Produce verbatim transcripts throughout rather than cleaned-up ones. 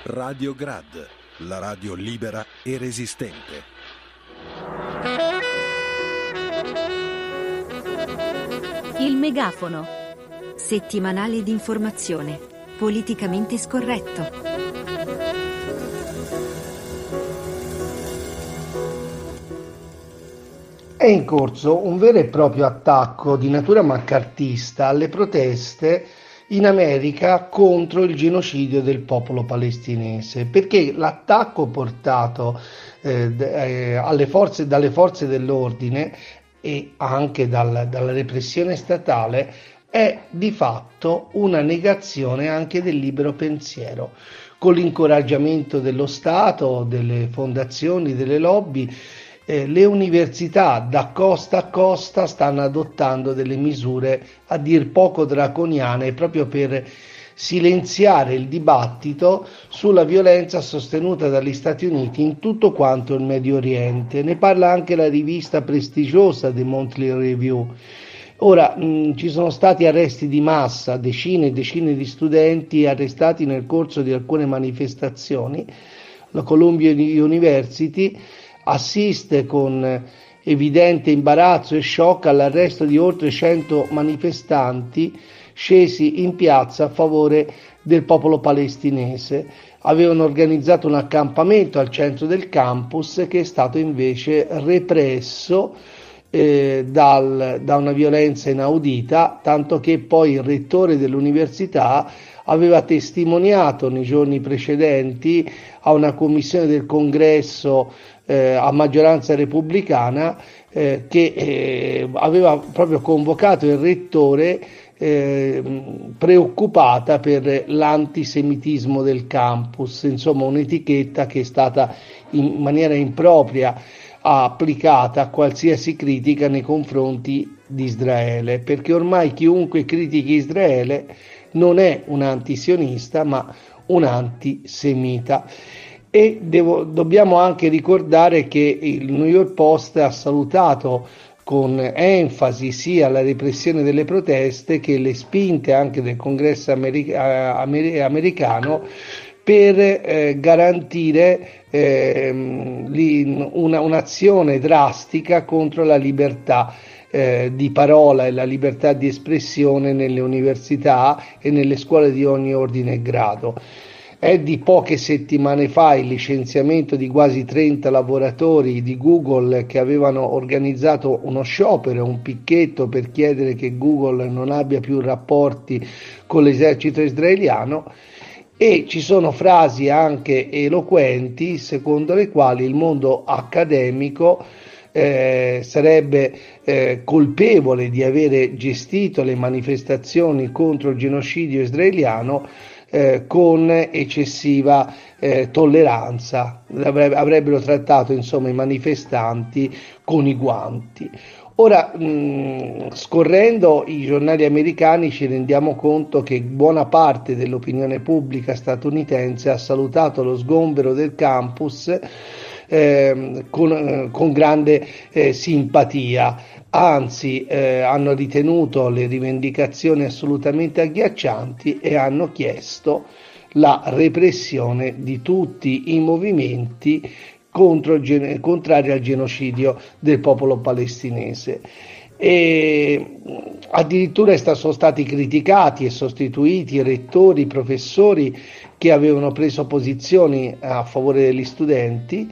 Radio Grad, la radio libera e resistente. Il megafono. Settimanale di informazione, politicamente scorretto. È in corso un vero e proprio attacco di natura maccartista alle proteste in America contro il genocidio del popolo palestinese, perché l'attacco portato eh, eh, alle forze, dalle forze dell'ordine e anche dal, dalla repressione statale è di fatto una negazione anche del libero pensiero, con l'incoraggiamento dello Stato, delle fondazioni, delle lobby. Eh, le università da costa a costa stanno adottando delle misure a dir poco draconiane proprio per silenziare il dibattito sulla violenza sostenuta dagli Stati Uniti in tutto quanto il Medio Oriente. Ne parla anche la rivista prestigiosa The Monthly Review. Ora, mh, ci sono stati arresti di massa, decine e decine di studenti arrestati nel corso di alcune manifestazioni. La Columbia University assiste con evidente imbarazzo e shock all'arresto di oltre cento manifestanti scesi in piazza a favore del popolo palestinese. Avevano organizzato un accampamento al centro del campus che è stato invece represso eh, dal, da una violenza inaudita, tanto che poi il rettore dell'università aveva testimoniato nei giorni precedenti a una commissione del Congresso eh, a maggioranza repubblicana eh, che eh, aveva proprio convocato il rettore eh, preoccupata per l'antisemitismo del campus, insomma un'etichetta che è stata in maniera impropria applicata a qualsiasi critica nei confronti di Israele, perché ormai chiunque critichi Israele non è un antisionista ma un antisemita. E devo, dobbiamo anche ricordare che il New York Post ha salutato con enfasi sia la repressione delle proteste che le spinte anche del Congresso america, amer, americano per eh, garantire eh, una, un'azione drastica contro la libertà Eh, di parola e la libertà di espressione nelle università e nelle scuole di ogni ordine e grado. È di poche settimane fa il licenziamento di quasi trenta lavoratori di Google che avevano organizzato uno sciopero, un picchetto per chiedere che Google non abbia più rapporti con l'esercito israeliano. E ci sono frasi anche eloquenti secondo le quali il mondo accademico Eh, sarebbe eh, colpevole di avere gestito le manifestazioni contro il genocidio israeliano eh, con eccessiva eh, tolleranza, Avre- avrebbero trattato insomma i manifestanti con i guanti. Ora, mh, scorrendo i giornali americani ci rendiamo conto che buona parte dell'opinione pubblica statunitense ha salutato lo sgombero del campus Eh, con, eh, con grande eh, simpatia, anzi eh, hanno ritenuto le rivendicazioni assolutamente agghiaccianti e hanno chiesto la repressione di tutti i movimenti contro il gen- contrari al genocidio del popolo palestinese. E addirittura sono stati criticati e sostituiti rettori, professori che avevano preso posizioni a favore degli studenti,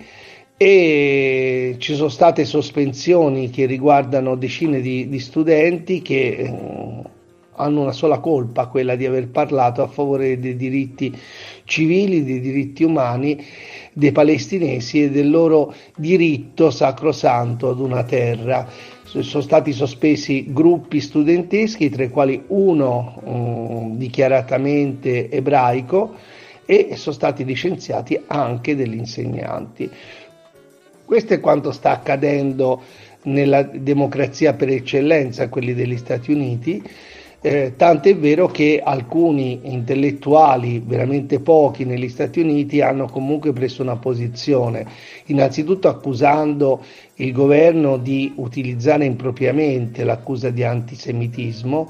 e ci sono state sospensioni che riguardano decine di, di studenti che eh, hanno una sola colpa, quella di aver parlato a favore dei diritti civili, dei diritti umani dei palestinesi e del loro diritto sacrosanto ad una terra. Sono stati sospesi gruppi studenteschi, tra i quali uno um, dichiaratamente ebraico, e sono stati licenziati anche degli insegnanti. Questo è quanto sta accadendo nella democrazia per eccellenza, quelli degli Stati Uniti, eh, tant'è vero che alcuni intellettuali, veramente pochi negli Stati Uniti, hanno comunque preso una posizione, innanzitutto accusando il governo di utilizzare impropriamente l'accusa di antisemitismo,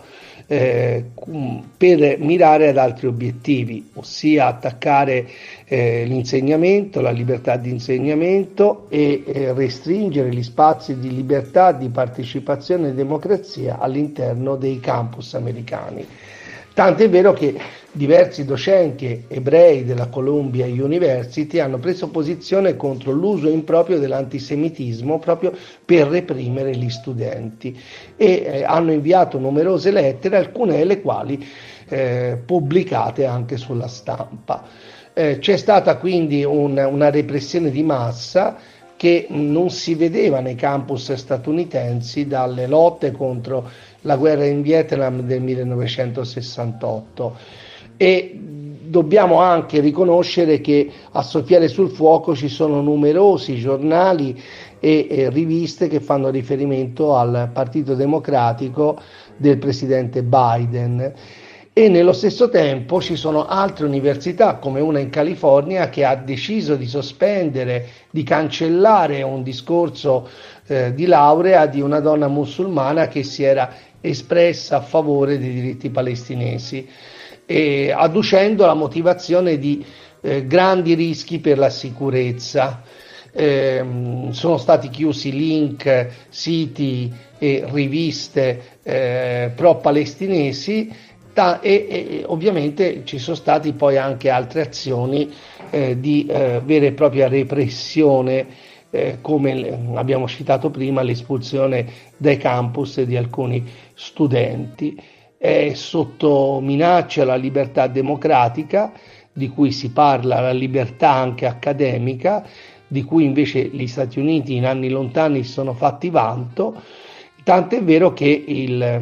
eh, per mirare ad altri obiettivi, ossia attaccare eh, l'insegnamento, la libertà di insegnamento e eh, restringere gli spazi di libertà, di partecipazione e democrazia all'interno dei campus americani. Tant'è vero che diversi docenti ebrei della Columbia University hanno preso posizione contro l'uso improprio dell'antisemitismo proprio per reprimere gli studenti e eh, hanno inviato numerose lettere, alcune delle quali eh, pubblicate anche sulla stampa. Eh, c'è stata quindi un, una repressione di massa che non si vedeva nei campus statunitensi dalle lotte contro la guerra in Vietnam del millenovecentosessantotto, e dobbiamo anche riconoscere che a soffiare sul fuoco ci sono numerosi giornali e, e riviste che fanno riferimento al Partito Democratico del presidente Biden. E nello stesso tempo ci sono altre università, come una in California, che ha deciso di sospendere, di cancellare un discorso eh, di laurea di una donna musulmana che si era espressa a favore dei diritti palestinesi, e adducendo la motivazione di eh, grandi rischi per la sicurezza. Eh, sono stati chiusi link, siti e riviste eh, pro-palestinesi, E, e ovviamente ci sono stati poi anche altre azioni eh, di eh, vera e propria repressione, eh, come abbiamo citato prima, l'espulsione dai campus di alcuni studenti. È sotto minaccia la libertà democratica, di cui si parla, la libertà anche accademica, di cui invece gli Stati Uniti in anni lontani si sono fatti vanto, tant'è vero che il,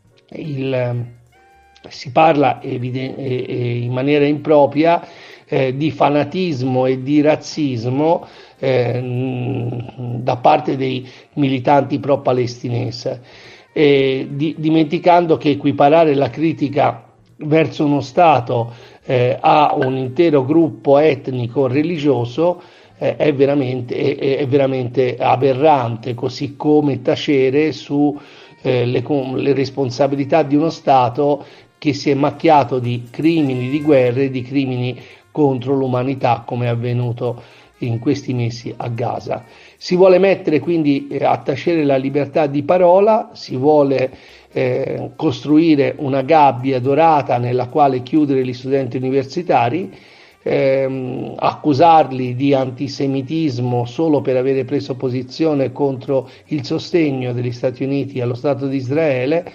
il si parla eviden- in maniera impropria eh, di fanatismo e di razzismo eh, da parte dei militanti pro-palestinesi, eh, di- dimenticando che equiparare la critica verso uno Stato eh, a un intero gruppo etnico religioso eh, è, veramente, è, è veramente aberrante, così come tacere su eh, le, le responsabilità di uno Stato che si è macchiato di crimini di guerra e di crimini contro l'umanità, come è avvenuto in questi mesi a Gaza. Si vuole mettere quindi eh, a tacere la libertà di parola, si vuole eh, costruire una gabbia dorata nella quale chiudere gli studenti universitari, ehm, accusarli di antisemitismo solo per avere preso posizione contro il sostegno degli Stati Uniti allo Stato di Israele,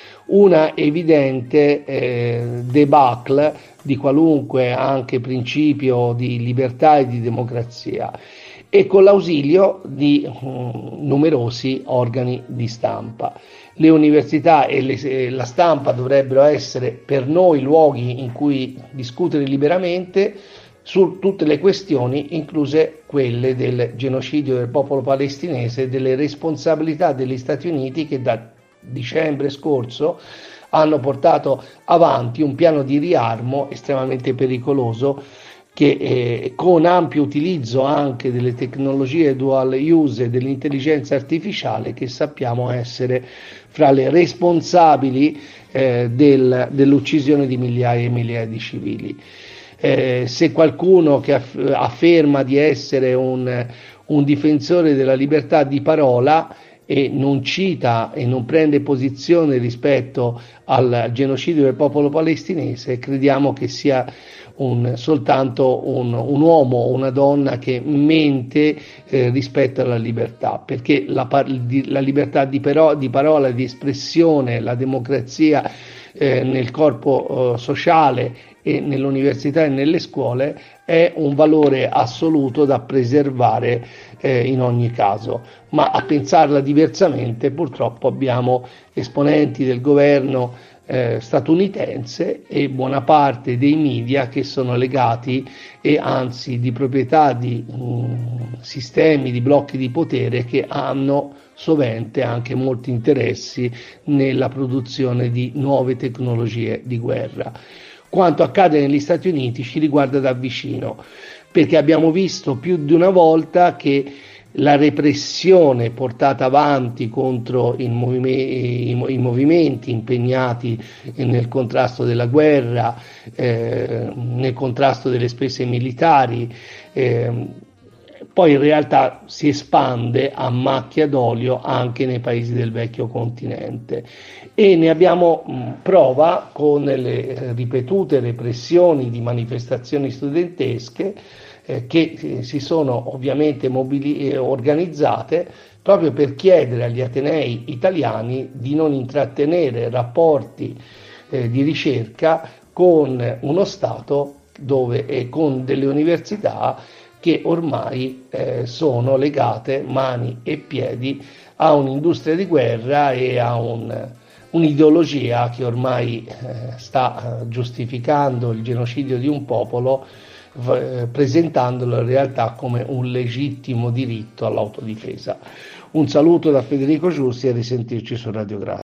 una evidente eh, debacle di qualunque anche principio di libertà e di democrazia, e con l'ausilio di um, numerosi organi di stampa. Le università e le, la stampa dovrebbero essere per noi luoghi in cui discutere liberamente su tutte le questioni, incluse quelle del genocidio del popolo palestinese e delle responsabilità degli Stati Uniti, che da dicembre scorso hanno portato avanti un piano di riarmo estremamente pericoloso che eh, con ampio utilizzo anche delle tecnologie dual use e dell'intelligenza artificiale, che sappiamo essere fra le responsabili eh, del, dell'uccisione di migliaia e migliaia di civili. Eh, se qualcuno che aff- afferma di essere un, un difensore della libertà di parola e non cita e non prende posizione rispetto al genocidio del popolo palestinese, crediamo che sia un, soltanto un, un uomo o una donna che mente eh, rispetto alla libertà, perché la, la libertà di, però, di parola, di espressione, la democrazia eh, nel corpo eh, sociale e nell'università e nelle scuole è un valore assoluto da preservare eh, in ogni caso, ma a pensarla diversamente purtroppo abbiamo esponenti del governo eh, statunitense e buona parte dei media che sono legati e anzi di proprietà di mh, sistemi, di blocchi di potere che hanno sovente anche molti interessi nella produzione di nuove tecnologie di guerra. Quanto accade negli Stati Uniti ci riguarda da vicino, perché abbiamo visto più di una volta che la repressione portata avanti contro il movime- i, i movimenti impegnati nel contrasto della guerra, eh, nel contrasto delle spese militari, eh, poi in realtà si espande a macchia d'olio anche nei paesi del vecchio continente, e ne abbiamo mh, prova con le ripetute repressioni di manifestazioni studentesche eh, che eh, si sono ovviamente mobili- eh, organizzate proprio per chiedere agli atenei italiani di non intrattenere rapporti eh, di ricerca con uno Stato dove, e con delle università che ormai eh, sono legate mani e piedi a un'industria di guerra e a un, un'ideologia che ormai eh, sta eh, giustificando il genocidio di un popolo, v- presentandolo in realtà come un legittimo diritto all'autodifesa. Un saluto da Federico Giussi e a risentirci su Radio Grande.